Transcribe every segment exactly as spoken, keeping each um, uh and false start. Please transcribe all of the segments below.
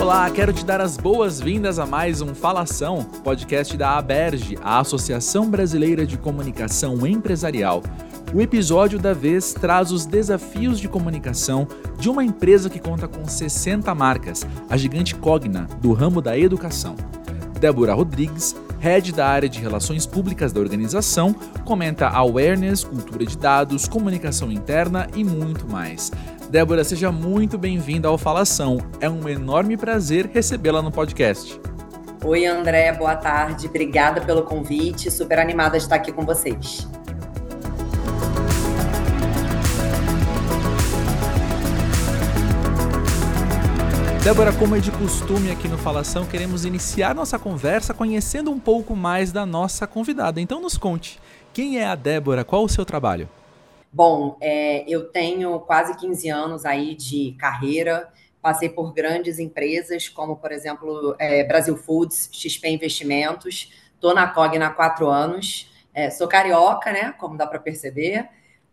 Olá, quero te dar as boas-vindas a mais um Falação, podcast da ABERJ, a Associação Brasileira de Comunicação Empresarial. O episódio da vez traz os desafios de comunicação de uma empresa que conta com sessenta marcas, a gigante Cogna, do ramo da educação. Débora Rodrigues, head da área de Relações Públicas da organização, comenta awareness, cultura de dados, comunicação interna e muito mais. Débora, seja muito bem-vinda ao Falação. É um enorme prazer recebê-la no podcast. Oi, André, boa tarde. Obrigada pelo convite. Super animada de estar aqui com vocês. Débora, como é de costume aqui no Falação, queremos iniciar nossa conversa conhecendo um pouco mais da nossa convidada. Então nos conte, quem é a Débora? Qual o seu trabalho? Bom, é, eu tenho quase quinze anos aí de carreira, passei por grandes empresas, como, por exemplo, é, Brasil Foods, X P Investimentos, estou na Cogna há quatro anos, é, sou carioca, né, como dá para perceber,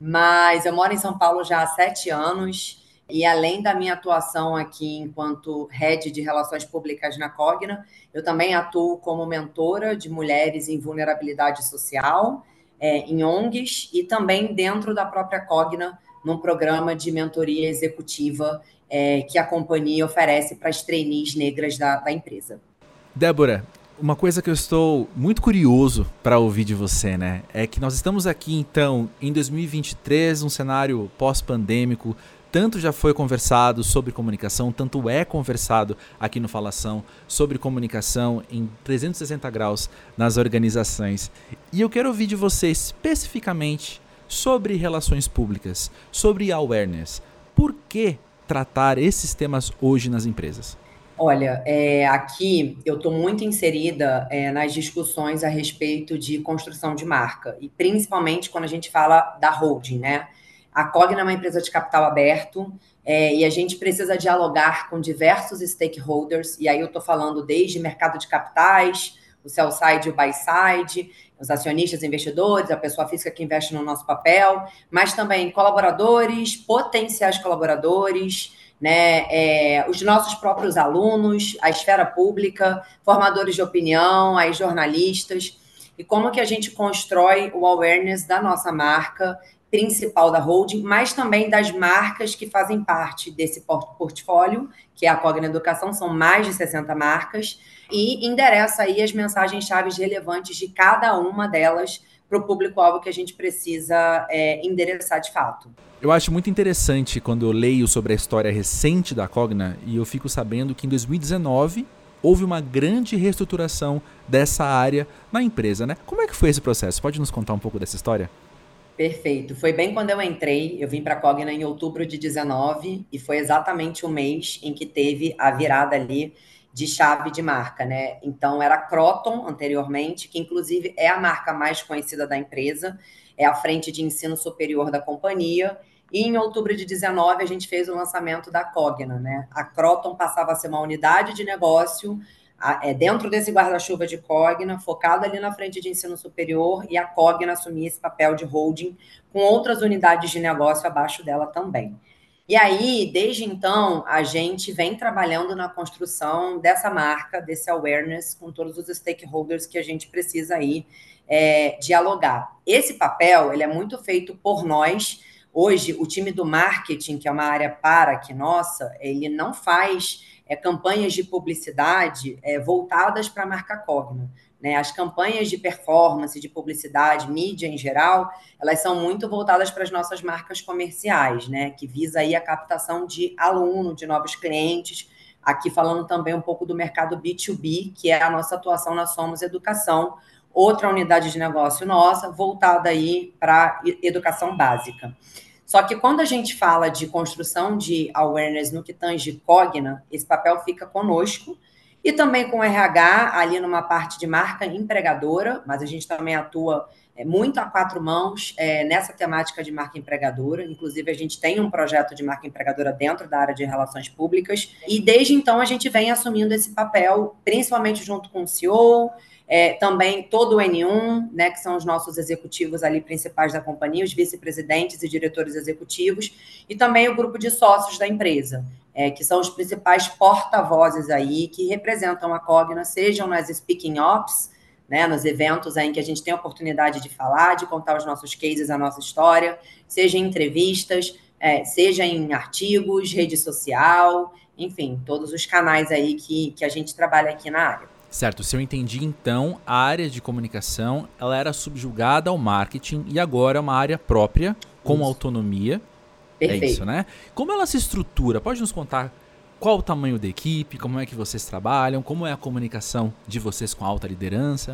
mas eu moro em São Paulo já há sete anos, e além da minha atuação aqui enquanto head de Relações Públicas na Cogna, eu também atuo como mentora de mulheres em vulnerabilidade social, É, em O N Gs e também dentro da própria Cogna, num programa de mentoria executiva é, que a companhia oferece para as trainees negras da, da empresa. Débora, uma coisa que eu estou muito curioso para ouvir de você, né, é que nós estamos aqui, então, em dois mil e vinte e três, um cenário pós-pandêmico. Tanto já foi conversado sobre comunicação, tanto é conversado aqui no Falação sobre comunicação em trezentos e sessenta graus nas organizações. E eu quero ouvir de você especificamente sobre relações públicas, sobre awareness. Por que tratar esses temas hoje nas empresas? Olha, é, aqui eu estou muito inserida é, nas discussões a respeito de construção de marca, e principalmente quando a gente fala da holding, né? A Cogna é uma empresa de capital aberto é, e a gente precisa dialogar com diversos stakeholders, e aí eu estou falando desde mercado de capitais, o sell side e o buy side, os acionistas, investidores, a pessoa física que investe no nosso papel, mas também colaboradores, potenciais colaboradores, né, é, os nossos próprios alunos, a esfera pública, formadores de opinião, aí jornalistas, e como que a gente constrói o awareness da nossa marca principal da holding, mas também das marcas que fazem parte desse portfólio, que é a Cogna Educação, são mais de sessenta marcas, e endereça aí as mensagens-chave relevantes de cada uma delas para o público-alvo que a gente precisa é, endereçar de fato. Eu acho muito interessante quando eu leio sobre a história recente da Cogna e eu fico sabendo que em dois mil e dezenove houve uma grande reestruturação dessa área na empresa, né? Como é que foi esse processo? Pode nos contar um pouco dessa história? Perfeito. Foi bem quando eu entrei, eu vim para a Cogna em outubro de dezenove e foi exatamente o mês em que teve a virada ali de chave de marca, né? Então era Croton anteriormente, que inclusive é a marca mais conhecida da empresa, é a frente de ensino superior da companhia, e em outubro de dezenove a gente fez o lançamento da Cogna, né? A Croton passava a ser uma unidade de negócio é dentro desse guarda-chuva de Cogna, focado ali na frente de ensino superior, e a Cogna assumia esse papel de holding com outras unidades de negócio abaixo dela também. E aí, desde então, a gente vem trabalhando na construção dessa marca, desse awareness, com todos os stakeholders que a gente precisa aí é, dialogar. Esse papel, ele é muito feito por nós. Hoje, o time do marketing, que é uma área para que nossa, ele não faz É, campanhas de publicidade é, voltadas para a marca Cogna, né? As campanhas de performance, de publicidade, mídia em geral, elas são muito voltadas para as nossas marcas comerciais, né? Que visa aí a captação de aluno, de novos clientes. Aqui falando também um pouco do mercado B dois B, que é a nossa atuação na Somos Educação, outra unidade de negócio nossa, voltada aí para educação básica. Só que quando a gente fala de construção de awareness no que tange Cogna, esse papel fica conosco, e também com o R H, ali numa parte de marca empregadora, mas a gente também atua é, muito a quatro mãos é, nessa temática de marca empregadora. Inclusive, a gente tem um projeto de marca empregadora dentro da área de relações públicas, e desde então a gente vem assumindo esse papel, principalmente junto com o C E O, É, também todo o N um, né, que são os nossos executivos ali principais da companhia, os vice-presidentes e diretores executivos, e também o grupo de sócios da empresa, é, que são os principais porta-vozes aí que representam a Cogna, sejam nas Speaking Ops, né, nos eventos aí em que a gente tem a oportunidade de falar, de contar os nossos cases, a nossa história, seja em entrevistas, é, seja em artigos, rede social, enfim, todos os canais aí que, que a gente trabalha aqui na área. Certo, se eu entendi então, a área de comunicação ela era subjugada ao marketing e agora é uma área própria, com isso. Autonomia. Perfeito. É isso, né? Como ela se estrutura? Pode nos contar qual o tamanho da equipe, como é que vocês trabalham, como é a comunicação de vocês com a alta liderança?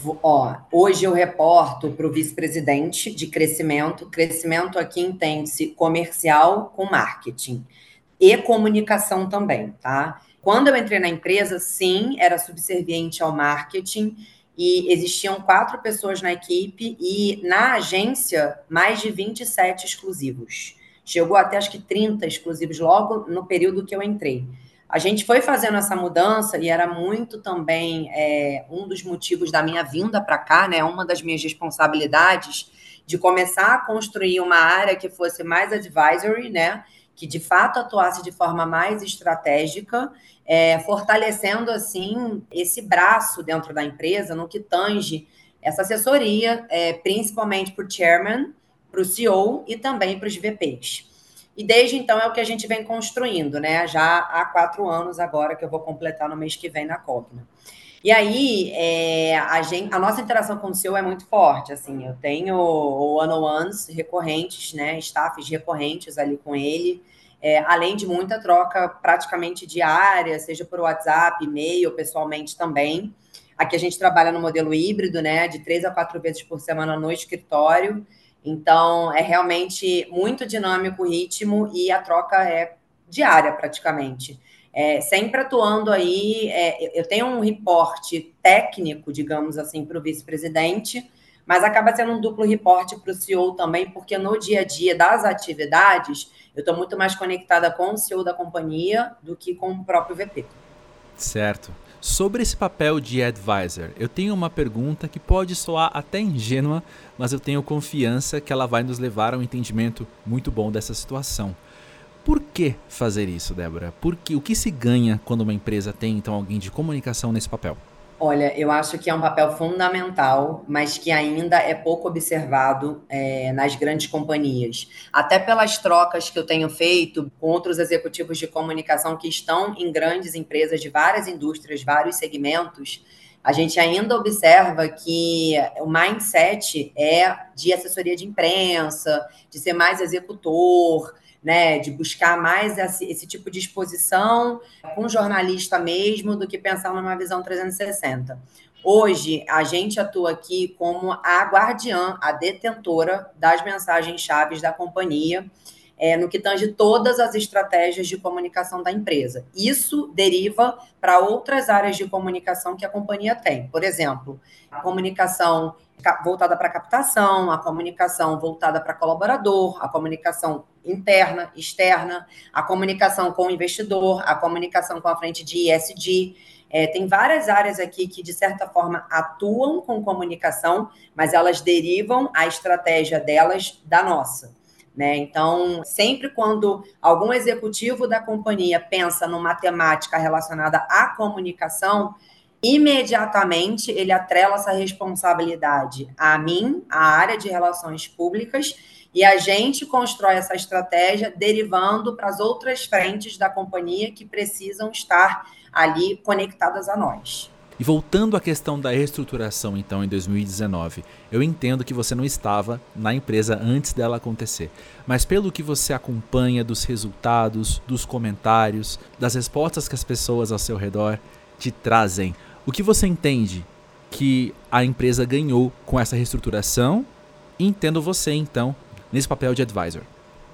Ó, hoje eu reporto para o vice-presidente de crescimento. Crescimento aqui entende-se comercial com marketing e comunicação também, tá? Quando eu entrei na empresa, sim, era subserviente ao marketing e existiam quatro pessoas na equipe e na agência mais de vinte e sete exclusivos. Chegou até acho que trinta exclusivos logo no período que eu entrei. A gente foi fazendo essa mudança e era muito também é, um dos motivos da minha vinda para cá, né? Uma das minhas responsabilidades de começar a construir uma área que fosse mais advisory, né? Que de fato atuasse de forma mais estratégica, é, fortalecendo assim esse braço dentro da empresa no que tange essa assessoria, é, principalmente para o chairman, para o C E O e também para os V Ps. E desde então é o que a gente vem construindo, né? Já há quatro anos agora que eu vou completar no mês que vem na Cogna. E aí, é, a, gente, a nossa interação com o C E O é muito forte, assim, eu tenho one-on-ones recorrentes, né, staffs recorrentes ali com ele, é, além de muita troca praticamente diária, seja por WhatsApp, e-mail, pessoalmente também. Aqui a gente trabalha no modelo híbrido, né, de três a quatro vezes por semana no escritório, então é realmente muito dinâmico o ritmo e a troca é diária praticamente. É, sempre atuando aí, é, eu tenho um reporte técnico, digamos assim, para o vice-presidente, mas acaba sendo um duplo reporte para o C E O também, porque no dia a dia das atividades, eu estou muito mais conectada com o C E O da companhia do que com o próprio V P. Certo. Sobre esse papel de advisor, eu tenho uma pergunta que pode soar até ingênua, mas eu tenho confiança que ela vai nos levar a um entendimento muito bom dessa situação. Por que fazer isso, Débora? Porque, o que se ganha quando uma empresa tem, então, alguém de comunicação nesse papel? Olha, eu acho que é um papel fundamental, mas que ainda é pouco observado é, nas grandes companhias. Até pelas trocas que eu tenho feito com outros executivos de comunicação que estão em grandes empresas de várias indústrias, vários segmentos, a gente ainda observa que o mindset é de assessoria de imprensa, de ser mais executor, né, de buscar mais esse, esse tipo de exposição com jornalista mesmo, do que pensar numa visão trezentos e sessenta. Hoje, a gente atua aqui como a guardiã, a detentora das mensagens-chave da companhia, é, no que tange todas as estratégias de comunicação da empresa. Isso deriva para outras áreas de comunicação que a companhia tem. Por exemplo, a comunicação voltada para captação, a comunicação voltada para colaborador, a comunicação interna, externa, a comunicação com o investidor, a comunicação com a frente de E S G. É, tem várias áreas aqui que, de certa forma, atuam com comunicação, mas elas derivam a estratégia delas da nossa. Né? Então, sempre quando algum executivo da companhia pensa numa temática relacionada à comunicação, imediatamente ele atrela essa responsabilidade a mim, a área de relações públicas, e a gente constrói essa estratégia derivando para as outras frentes da companhia que precisam estar ali conectadas a nós. E voltando à questão da reestruturação, então, em dois mil e dezenove, eu entendo que você não estava na empresa antes dela acontecer, mas pelo que você acompanha dos resultados, dos comentários, das respostas que as pessoas ao seu redor te trazem, o que você entende que a empresa ganhou com essa reestruturação, e entendo você, então, nesse papel de advisor?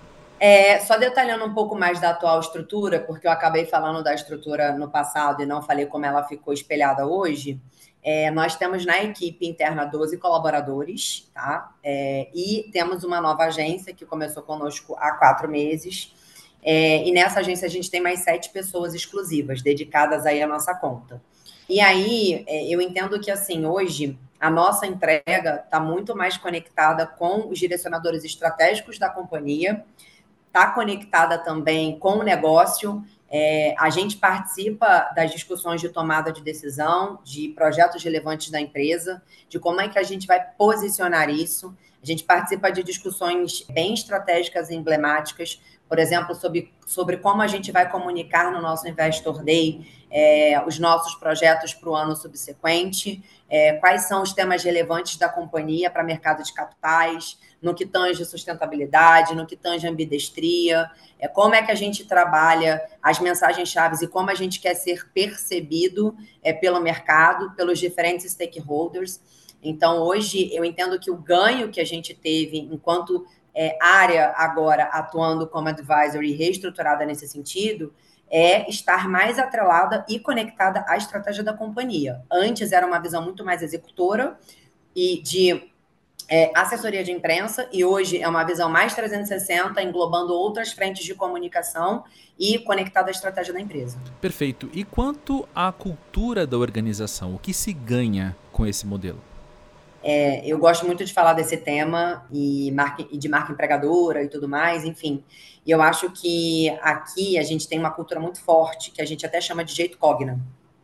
É, só detalhando um pouco mais da atual estrutura, porque eu acabei falando da estrutura no passado e não falei como ela ficou espelhada hoje, é, nós temos na equipe interna doze colaboradores, tá? É, e temos uma nova agência que começou conosco há quatro meses, é, e nessa agência a gente tem mais sete pessoas exclusivas, dedicadas aí à nossa conta. E aí, é, eu entendo que, assim, hoje a nossa entrega está muito mais conectada com os direcionadores estratégicos da companhia, está conectada também com o negócio. É, a gente participa das discussões de tomada de decisão, de projetos relevantes da empresa, de como é que a gente vai posicionar isso. A gente participa de discussões bem estratégicas e emblemáticas, por exemplo, sobre, sobre como a gente vai comunicar no nosso Investor Day é, os nossos projetos para o ano subsequente, é, quais são os temas relevantes da companhia para mercado de capitais, no que tange sustentabilidade, no que tange ambidestria, é, como é que a gente trabalha as mensagens-chave e como a gente quer ser percebido é, pelo mercado, pelos diferentes stakeholders. Então, hoje, eu entendo que o ganho que a gente teve enquanto é, área agora atuando como advisory reestruturada nesse sentido é estar mais atrelada e conectada à estratégia da companhia. Antes era uma visão muito mais executora e de é, assessoria de imprensa, e hoje é uma visão mais trezentos e sessenta, englobando outras frentes de comunicação e conectada à estratégia da empresa. Perfeito. E quanto à cultura da organização, o que se ganha com esse modelo? É, eu gosto muito de falar desse tema e, marca, e de marca empregadora e tudo mais, enfim. E eu acho que aqui a gente tem uma cultura muito forte, que a gente até chama de jeito Cogna.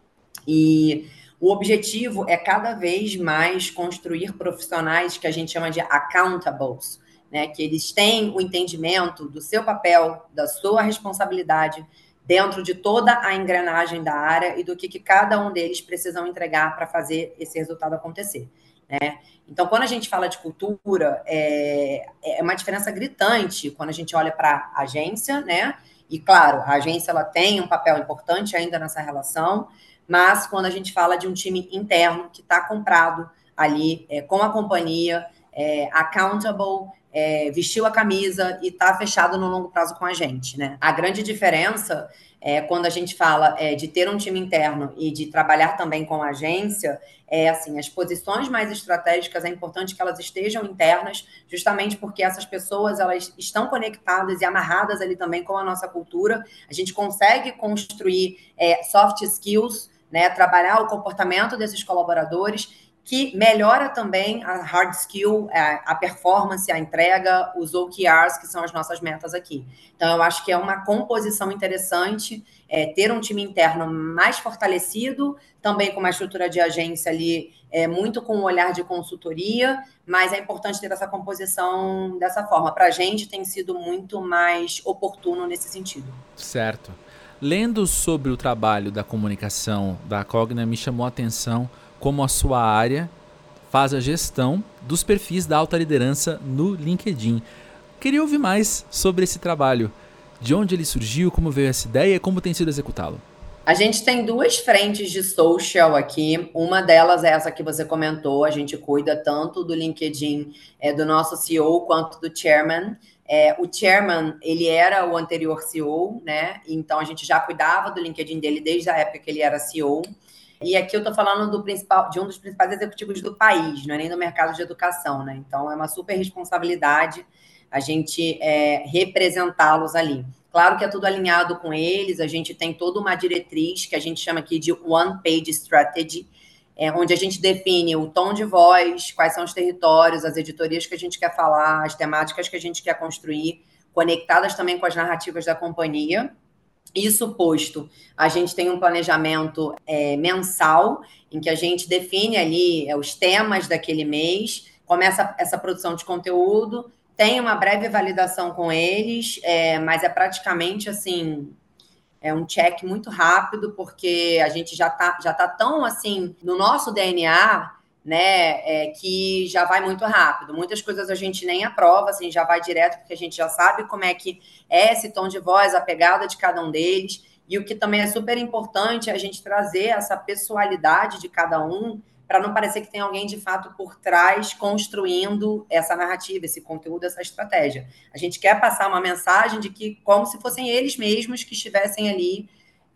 E o objetivo é cada vez mais construir profissionais que a gente chama de accountables, né? Que eles têm o entendimento do seu papel, da sua responsabilidade dentro de toda a engrenagem da área e do que, que cada um deles precisam entregar para fazer esse resultado acontecer. Né? Então, quando a gente fala de cultura, é, é uma diferença gritante quando a gente olha para a agência, né? E, claro, a agência ela tem um papel importante ainda nessa relação, mas quando a gente fala de um time interno que está comprado ali é, com a companhia, é, accountable, é, vestiu a camisa e está fechado no longo prazo com a gente, né? A grande diferença é quando a gente fala é, de ter um time interno e de trabalhar também com a agência, é assim, as posições mais estratégicas é importante que elas estejam internas, justamente porque essas pessoas elas estão conectadas e amarradas ali também com a nossa cultura. A gente consegue construir é, soft skills, né, trabalhar o comportamento desses colaboradores, que melhora também a hard skill, a performance, a entrega, os O K Rs, que são as nossas metas aqui. Então, eu acho que é uma composição interessante, é, ter um time interno mais fortalecido, também com uma estrutura de agência ali, é, muito com um olhar de consultoria, mas é importante ter essa composição dessa forma. Para a gente tem sido muito mais oportuno nesse sentido. Certo. Lendo sobre o trabalho da comunicação da Cogna, me chamou a atenção como a sua área faz a gestão dos perfis da alta liderança no LinkedIn. Queria ouvir mais sobre esse trabalho. De onde ele surgiu, como veio essa ideia e como tem sido executá-lo? A gente tem duas frentes de social aqui. Uma delas é essa que você comentou. A gente cuida tanto do LinkedIn é, do nosso C E O quanto do chairman. É, o chairman, ele era o anterior C E O, né? Então, a gente já cuidava do LinkedIn dele desde a época que ele era C E O. E aqui eu estou falando do principal, de um dos principais executivos do país, não é nem do mercado de educação, né? Então, é uma super responsabilidade a gente é, representá-los ali. Claro que é tudo alinhado com eles, a gente tem toda uma diretriz que a gente chama aqui de One Page Strategy, é, onde a gente define o tom de voz, quais são os territórios, as editorias que a gente quer falar, as temáticas que a gente quer construir, conectadas também com as narrativas da companhia. Isso posto, a gente tem um planejamento é, mensal, em que a gente define ali é, os temas daquele mês, começa essa produção de conteúdo, tem uma breve validação com eles, é, mas é praticamente assim, é um check muito rápido, porque a gente já está já tá tão assim no nosso D N A, né, é, que já vai muito rápido. Muitas coisas a gente nem aprova, assim, já vai direto, porque a gente já sabe como é que é esse tom de voz, a pegada de cada um deles. E o que também é super importante é a gente trazer essa pessoalidade de cada um, para não parecer que tem alguém de fato por trás construindo essa narrativa, esse conteúdo, essa estratégia. A gente quer passar uma mensagem de que, como se fossem eles mesmos que estivessem ali,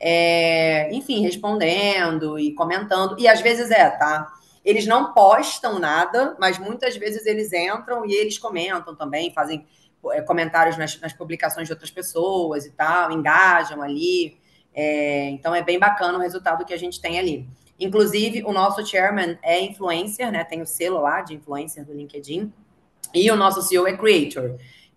é, enfim, respondendo e comentando. E às vezes é, tá? Eles não postam nada, mas muitas vezes eles entram e eles comentam também, fazem é, comentários nas, nas publicações de outras pessoas e tal, engajam ali. É, então é bem bacana o resultado que a gente tem ali. Inclusive, o nosso chairman é influencer, né? Tem o selo lá de influencer do LinkedIn. E o nosso C E O é creator,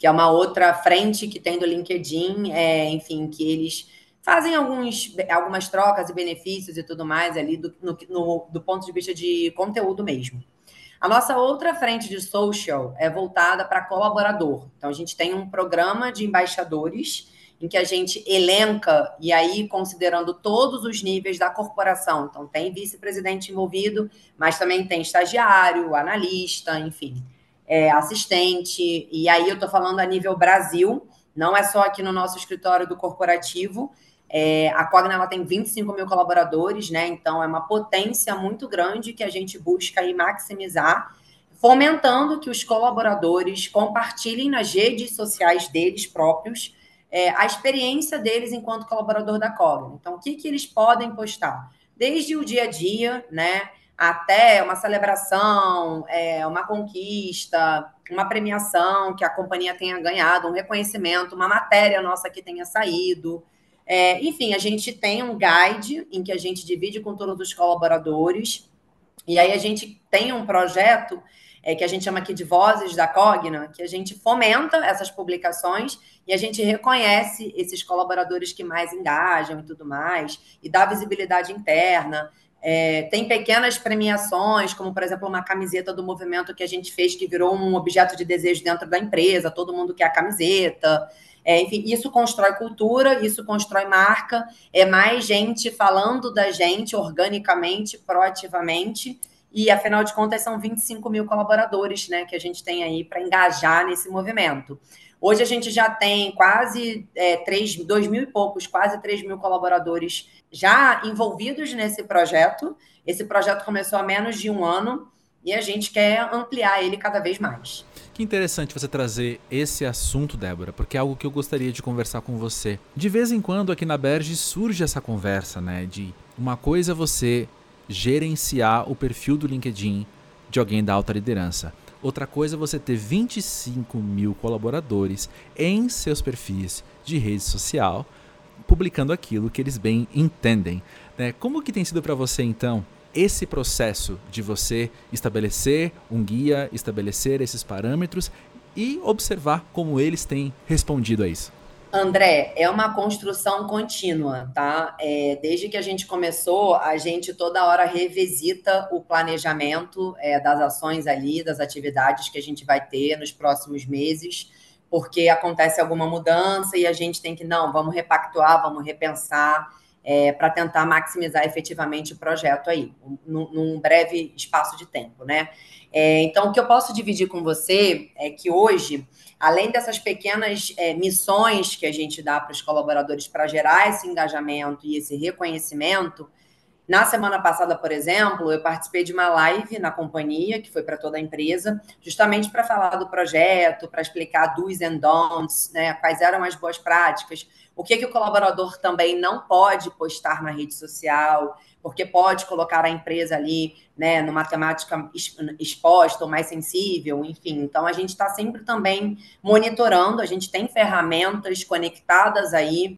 que é uma outra frente que tem do LinkedIn, é, enfim, que eles fazem alguns, algumas trocas e benefícios e tudo mais ali do, no, no, do ponto de vista de conteúdo mesmo. A nossa outra frente de social é voltada para colaborador. Então, a gente tem um programa de embaixadores em que a gente elenca, e aí considerando todos os níveis da corporação. Então, tem vice-presidente envolvido, mas também tem estagiário, analista, enfim, é, assistente. E aí eu estou falando a nível Brasil, não é só aqui no nosso escritório do corporativo. É, a Cogna ela tem vinte e cinco mil colaboradores, né? Então é uma potência muito grande que a gente busca aí maximizar, fomentando que os colaboradores compartilhem nas redes sociais deles próprios é, a experiência deles enquanto colaborador da Cogna. Então, o que, que eles podem postar? Desde o dia a dia, né? Até uma celebração, é, uma conquista, uma premiação que a companhia tenha ganhado, um reconhecimento, uma matéria nossa que tenha saído. É, enfim, a gente tem um guide em que a gente divide com todos os colaboradores, e aí a gente tem um projeto é, que a gente chama aqui de Vozes da Cogna, que a gente fomenta essas publicações e a gente reconhece esses colaboradores que mais engajam e tudo mais, e dá visibilidade interna. É, tem pequenas premiações, como, por exemplo, uma camiseta do movimento que a gente fez, que virou um objeto de desejo dentro da empresa, todo mundo quer a camiseta. É, enfim, isso constrói cultura, isso constrói marca, é mais gente falando da gente organicamente, proativamente, e afinal de contas são vinte e cinco mil colaboradores, né, que a gente tem aí para engajar nesse movimento. Hoje a gente já tem quase é, três, dois mil e poucos, quase três mil colaboradores já envolvidos nesse projeto. Esse projeto começou há menos de um ano e a gente quer ampliar ele cada vez mais. Que interessante você trazer esse assunto, Débora, porque é algo que eu gostaria de conversar com você. De vez em quando aqui na Berge surge essa conversa, né, de uma coisa é você gerenciar o perfil do LinkedIn de alguém da alta liderança. Outra coisa é você ter vinte e cinco mil colaboradores em seus perfis de rede social, publicando aquilo que eles bem entendem, né? Como que tem sido para você, então, esse processo de você estabelecer um guia, estabelecer esses parâmetros e observar como eles têm respondido a isso? André, é uma construção contínua, tá? É, desde que a gente começou, a gente toda hora revisita o planejamento é, das ações ali, das atividades que a gente vai ter nos próximos meses, porque acontece alguma mudança e a gente tem que, não, vamos repactuar, vamos repensar, é, para tentar maximizar efetivamente o projeto aí, num, num breve espaço de tempo, né? É, então, o que eu posso dividir com você é que hoje, além dessas pequenas é, missões que a gente dá para os colaboradores para gerar esse engajamento e esse reconhecimento, na semana passada, por exemplo, eu participei de uma live na companhia, que foi para toda a empresa, justamente para falar do projeto, para explicar do's and don'ts, né, quais eram as boas práticas, o que, que o colaborador também não pode postar na rede social, porque pode colocar a empresa ali, né, numa temática exposta ou mais sensível, enfim. Então, a gente está sempre também monitorando, a gente tem ferramentas conectadas aí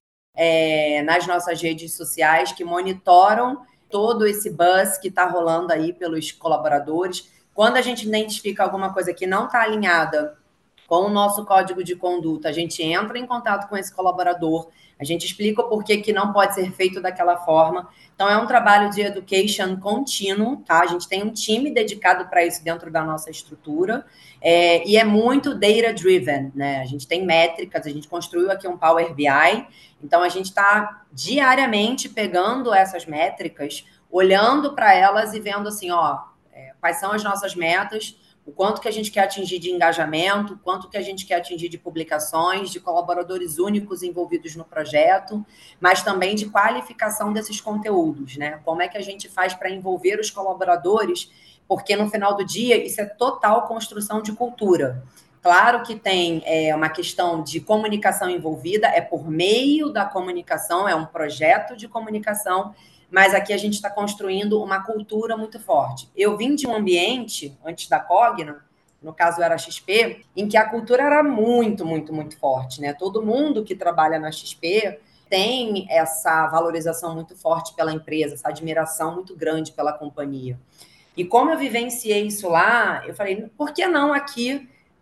é, nas nossas redes sociais que monitoram todo esse buzz que está rolando aí pelos colaboradores. Quando a gente identifica alguma coisa que não está alinhada com o nosso código de conduta, a gente entra em contato com esse colaborador, a gente explica o porquê que não pode ser feito daquela forma. Então, é um trabalho de education contínuo, tá? A gente tem um time dedicado para isso dentro da nossa estrutura, é, e é muito data-driven, né? A gente tem métricas, a gente construiu aqui um Power B I, então a gente está diariamente pegando essas métricas, olhando para elas e vendo assim, ó, é, quais são as nossas metas, o quanto que a gente quer atingir de engajamento, o quanto que a gente quer atingir de publicações, de colaboradores únicos envolvidos no projeto, mas também de qualificação desses conteúdos, né? Como é que a gente faz para envolver os colaboradores, porque no final do dia isso é total construção de cultura. Claro que tem é, uma questão de comunicação envolvida, é por meio da comunicação, é um projeto de comunicação, mas aqui a gente está construindo uma cultura muito forte. Eu vim de um ambiente, antes da Cogna, no caso era a X P, em que a cultura era muito, muito, muito forte, né? Todo mundo que trabalha na X P tem essa valorização muito forte pela empresa, essa admiração muito grande pela companhia. E como eu vivenciei isso lá, eu falei, por que não aqui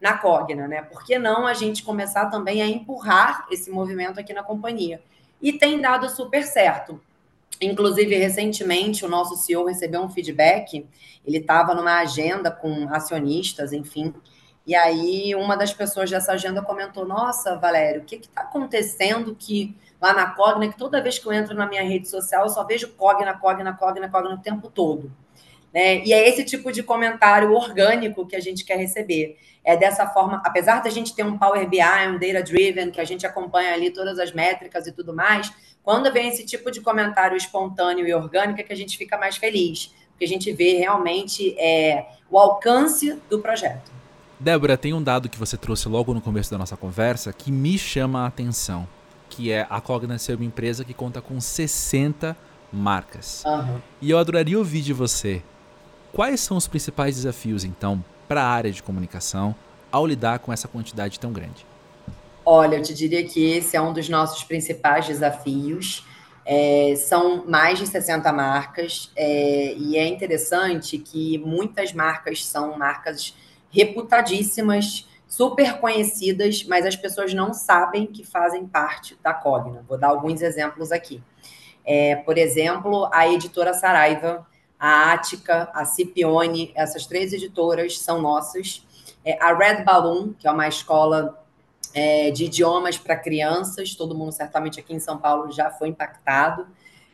na Cogna, né? Por que não a gente começar também a empurrar esse movimento aqui na companhia? E tem dado super certo. Inclusive, recentemente, o nosso C E O recebeu um feedback, ele estava numa agenda com acionistas, enfim, e aí uma das pessoas dessa agenda comentou, nossa, Valério, o que está acontecendo que lá na Cogna, que toda vez que eu entro na minha rede social, eu só vejo Cogna, Cogna, Cogna, Cogna o tempo todo. Né? E é esse tipo de comentário orgânico que a gente quer receber. É dessa forma, apesar da gente ter um Power B I, um Data Driven, que a gente acompanha ali todas as métricas e tudo mais, quando vem esse tipo de comentário espontâneo e orgânico é que a gente fica mais feliz, porque a gente vê realmente é, o alcance do projeto. Débora, tem um dado que você trouxe logo no começo da nossa conversa que me chama a atenção, que é a Cogna ser uma empresa que conta com sessenta marcas. Uhum. E eu adoraria ouvir de você, quais são os principais desafios, então, para a área de comunicação ao lidar com essa quantidade tão grande? Olha, eu te diria que esse é um dos nossos principais desafios. É, são mais de sessenta marcas é, e é interessante que muitas marcas são marcas reputadíssimas, super conhecidas, mas as pessoas não sabem que fazem parte da Cogna. Vou dar alguns exemplos aqui. É, por exemplo, a editora Saraiva, a Ática, a Scipione, essas três editoras são nossas. É, a Red Balloon, que é uma escola é, de idiomas para crianças, todo mundo certamente aqui em São Paulo já foi impactado.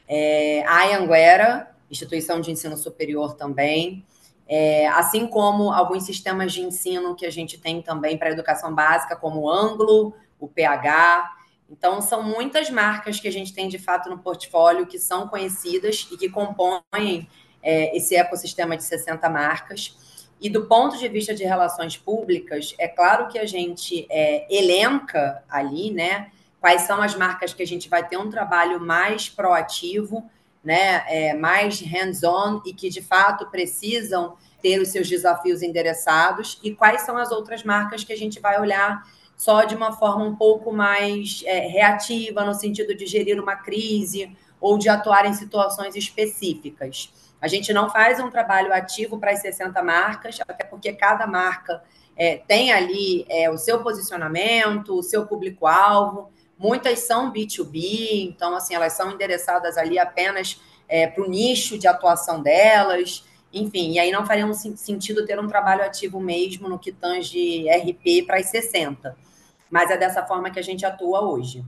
É, a Anhanguera, instituição de ensino superior também. É, assim como alguns sistemas de ensino que a gente tem também para a educação básica, como o Anglo, o P H. Então, são muitas marcas que a gente tem, de fato, no portfólio que são conhecidas e que compõem é, esse ecossistema de sessenta marcas. E do ponto de vista de relações públicas, é claro que a gente é, elenca ali, né, quais são as marcas que a gente vai ter um trabalho mais proativo, né, é, mais hands-on e que, de fato, precisam ter os seus desafios endereçados, e quais são as outras marcas que a gente vai olhar só de uma forma um pouco mais é, reativa, no sentido de gerir uma crise ou de atuar em situações específicas. A gente não faz um trabalho ativo para as sessenta marcas, até porque cada marca é, tem ali é, o seu posicionamento, o seu público-alvo. Muitas são B dois B, então, assim, elas são endereçadas ali apenas é, para o nicho de atuação delas. Enfim, e aí não faria um sentido ter um trabalho ativo mesmo no que tange R P para as sessenta. Mas é dessa forma que a gente atua hoje.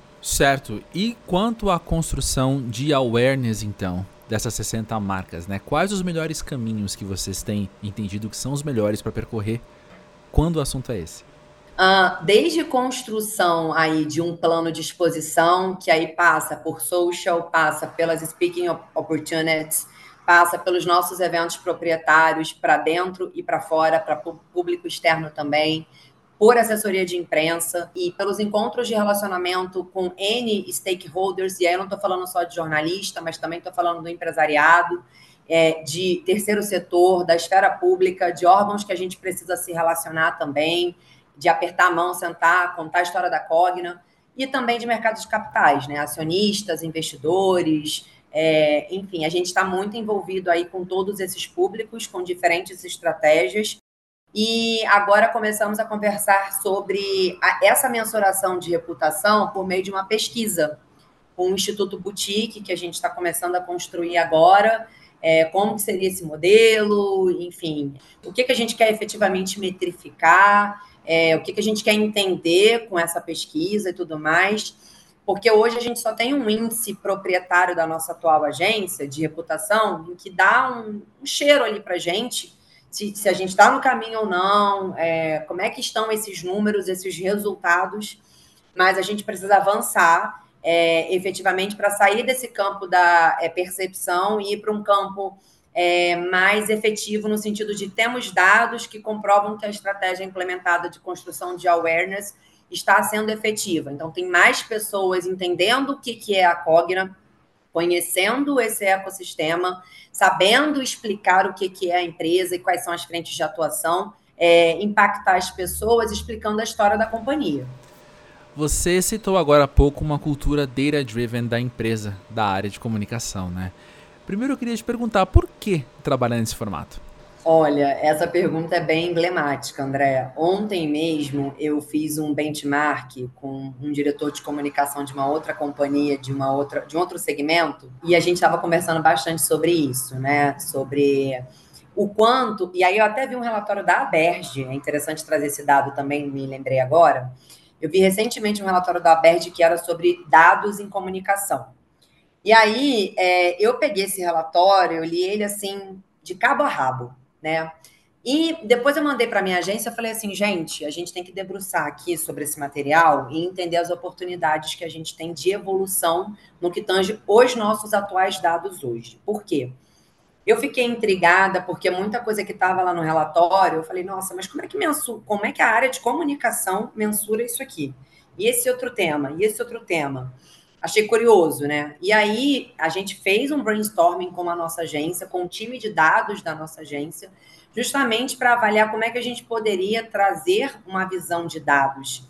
Certo. E quanto à construção de awareness, então, dessas sessenta marcas, né? Quais os melhores caminhos que vocês têm entendido que são os melhores para percorrer quando o assunto é esse? Uh, desde construção aí de um plano de exposição, que aí passa por social, passa pelas speaking opportunities, passa pelos nossos eventos proprietários para dentro e para fora, para público externo também, por assessoria de imprensa e pelos encontros de relacionamento com N stakeholders, e aí eu não estou falando só de jornalista, mas também estou falando do empresariado, é, de terceiro setor, da esfera pública, de órgãos que a gente precisa se relacionar também, de apertar a mão, sentar, contar a história da Cogna, e também de mercados de capitais, né? Acionistas, investidores, é, enfim, a gente está muito envolvido aí com todos esses públicos, com diferentes estratégias. E agora começamos a conversar sobre a, essa mensuração de reputação por meio de uma pesquisa com o Instituto Boutique, que a gente está começando a construir agora, é, como que seria esse modelo, enfim, o que, que a gente quer efetivamente metrificar, é, o que, que a gente quer entender com essa pesquisa e tudo mais, porque hoje a gente só tem um índice proprietário da nossa atual agência de reputação em que dá um, um cheiro ali para a gente, Se, se a gente está no caminho ou não, é, como é que estão esses números, esses resultados, mas a gente precisa avançar é, efetivamente para sair desse campo da é, percepção e ir para um campo é, mais efetivo no sentido de temos dados que comprovam que a estratégia implementada de construção de awareness está sendo efetiva. Então, tem mais pessoas entendendo o que, que é a Cogna, conhecendo esse ecossistema, sabendo explicar o que, que é a empresa e quais são as frentes de atuação, é, impactar as pessoas, explicando a história da companhia. Você citou agora há pouco uma cultura data-driven da empresa, da área de comunicação, né? Primeiro eu queria te perguntar, por que trabalhar nesse formato? Olha, essa pergunta é bem emblemática, André. Ontem mesmo eu fiz um benchmark com um diretor de comunicação de uma outra companhia, de uma outra, de um outro segmento, e a gente estava conversando bastante sobre isso, né? Sobre o quanto, e aí eu até vi um relatório da Aberj, é interessante trazer esse dado também, me lembrei agora. Eu vi recentemente um relatório da Aberj que era sobre dados em comunicação. E aí, é, eu peguei esse relatório, eu li ele assim, de cabo a rabo, né? E depois eu mandei para minha agência, eu falei assim, gente, a gente tem que debruçar aqui sobre esse material e entender as oportunidades que a gente tem de evolução no que tange os nossos atuais dados hoje. Por quê? Eu fiquei intrigada porque muita coisa que estava lá no relatório, eu falei, nossa, mas como é que mensura, como é que a área de comunicação mensura isso aqui? E esse outro tema, e esse outro tema. Achei curioso, né? E aí a gente fez um brainstorming com a nossa agência, com o time de dados da nossa agência, justamente para avaliar como é que a gente poderia trazer uma visão de dados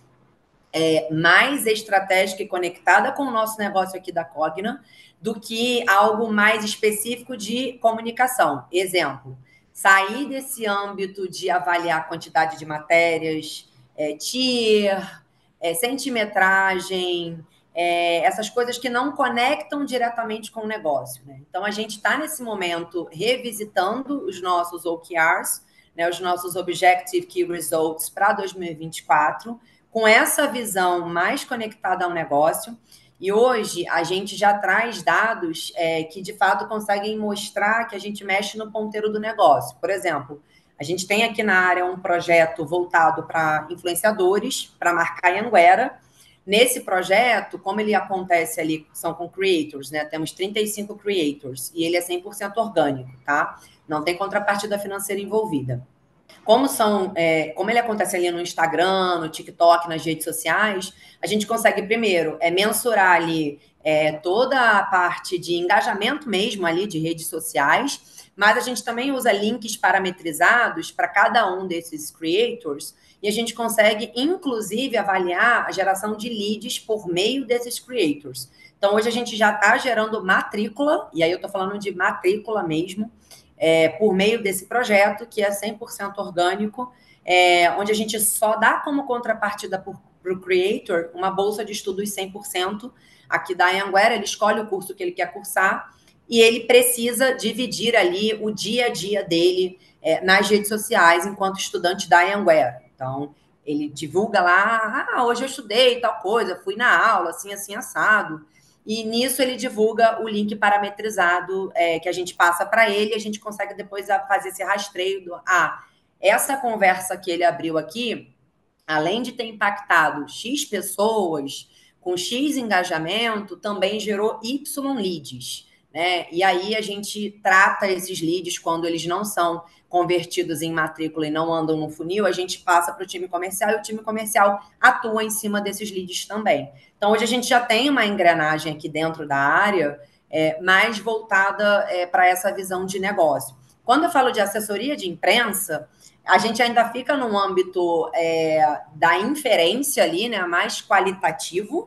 é, mais estratégica e conectada com o nosso negócio aqui da Cogna do que algo mais específico de comunicação. Exemplo, sair desse âmbito de avaliar a quantidade de matérias, é, tier, é, centimetragem, é, essas coisas que não conectam diretamente com o negócio. Né? Então, a gente está nesse momento revisitando os nossos O K Rs, né, os nossos Objective Key Results para dois mil e vinte e quatro, com essa visão mais conectada ao negócio. E hoje a gente já traz dados é, que de fato conseguem mostrar que a gente mexe no ponteiro do negócio. Por exemplo, a gente tem aqui na área um projeto voltado para influenciadores, para marcar Anhanguera. Nesse projeto, como ele acontece ali, são com creators, né? Temos trinta e cinco creators e ele é cem por cento orgânico, tá? Não tem contrapartida financeira envolvida. Como são, é, como ele acontece ali no Instagram, no TikTok, nas redes sociais, a gente consegue primeiro é, mensurar ali é, toda a parte de engajamento mesmo ali de redes sociais, mas a gente também usa links parametrizados para cada um desses creators e a gente consegue, inclusive, avaliar a geração de leads por meio desses creators. Então, hoje a gente já está gerando matrícula, e aí eu estou falando de matrícula mesmo, É, por meio desse projeto, que é cem por cento orgânico, é, onde a gente só dá como contrapartida para o creator uma bolsa de estudos cem por cento aqui da Anhanguera, ele escolhe o curso que ele quer cursar e ele precisa dividir ali o dia a dia dele é, nas redes sociais enquanto estudante da Anhanguera. Então, ele divulga lá, ah, hoje eu estudei tal coisa, fui na aula, assim, assim, assado. E nisso ele divulga o link parametrizado é, que a gente passa para ele e a gente consegue depois fazer esse rastreio do ah, essa conversa que ele abriu aqui, além de ter impactado X pessoas, com X engajamento, também gerou Y leads. Né? E aí a gente trata esses leads quando eles não são convertidos em matrícula e não andam no funil, a gente passa para o time comercial e o time comercial atua em cima desses leads também. Então, hoje a gente já tem uma engrenagem aqui dentro da área é, mais voltada é, para essa visão de negócio. Quando eu falo de assessoria de imprensa, a gente ainda fica no âmbito é, da inferência ali, né, mais qualitativo,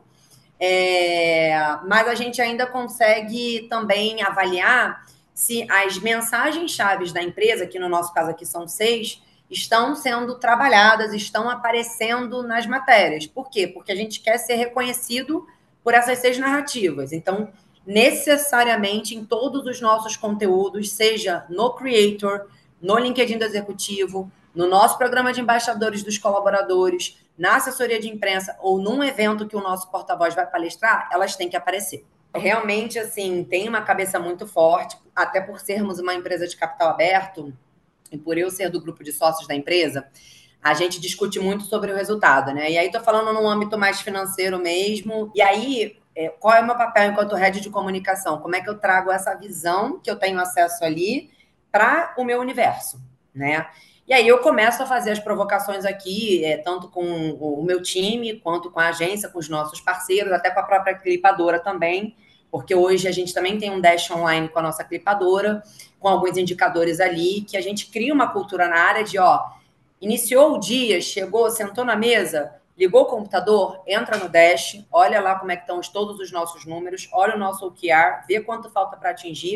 é, mas a gente ainda consegue também avaliar se as mensagens-chave da empresa, que no nosso caso aqui são seis, estão sendo trabalhadas, estão aparecendo nas matérias. Por quê? Porque a gente quer ser reconhecido por essas seis narrativas. Então, necessariamente, em todos os nossos conteúdos, seja no Creator, no LinkedIn do Executivo, no nosso programa de embaixadores dos colaboradores, na assessoria de imprensa ou num evento que o nosso porta-voz vai palestrar, elas têm que aparecer. Realmente, assim, tem uma cabeça muito forte, até por sermos uma empresa de capital aberto, e por eu ser do grupo de sócios da empresa, a gente discute muito sobre o resultado, né? E aí tô falando num âmbito mais financeiro mesmo. E aí, qual é o meu papel enquanto head de comunicação? Como é que eu trago essa visão que eu tenho acesso ali para o meu universo, né? E aí eu começo a fazer as provocações aqui, é, tanto com o meu time, quanto com a agência, com os nossos parceiros, até com a própria clipadora também, porque hoje a gente também tem um dash online com a nossa clipadora, com alguns indicadores ali, que a gente cria uma cultura na área de, ó, iniciou o dia, chegou, sentou na mesa, ligou o computador, entra no dash, olha lá como é que estão todos os nossos números, olha o nosso O K R, vê quanto falta para atingir,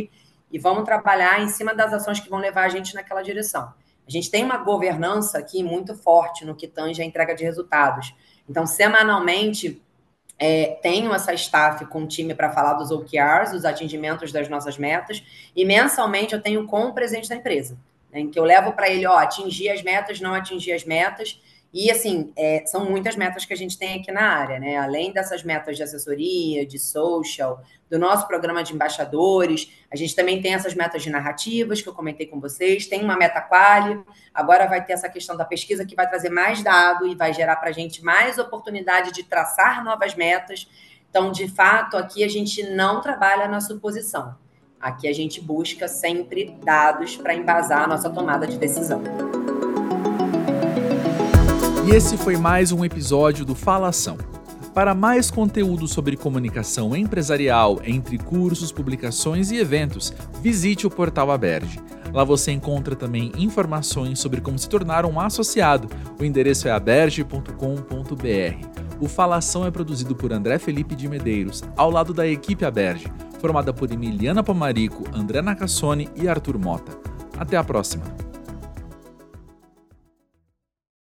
e vamos trabalhar em cima das ações que vão levar a gente naquela direção. A gente tem uma governança aqui muito forte no que tange a entrega de resultados. Então, semanalmente, é, tenho essa staff com o time para falar dos O K Rs, os atingimentos das nossas metas, e mensalmente eu tenho com o presidente da empresa, né, em que eu levo para ele, ó, atingir as metas, não atingir as metas. E, assim, é, são muitas metas que a gente tem aqui na área, né? Além dessas metas de assessoria, de social, do nosso programa de embaixadores, a gente também tem essas metas de narrativas que eu comentei com vocês, tem uma meta quali, agora vai ter essa questão da pesquisa que vai trazer mais dado e vai gerar para a gente mais oportunidade de traçar novas metas. Então, de fato, aqui a gente não trabalha na suposição. Aqui a gente busca sempre dados para embasar a nossa tomada de decisão. E esse foi mais um episódio do Falação. Para mais conteúdo sobre comunicação empresarial, entre cursos, publicações e eventos, visite o portal Aberj. Lá você encontra também informações sobre como se tornar um associado. O endereço é aberj ponto com ponto b r. O Falação é produzido por André Felipe de Medeiros, ao lado da equipe Aberj, formada por Emiliana Pomarico, André Nacassone e Arthur Mota. Até a próxima!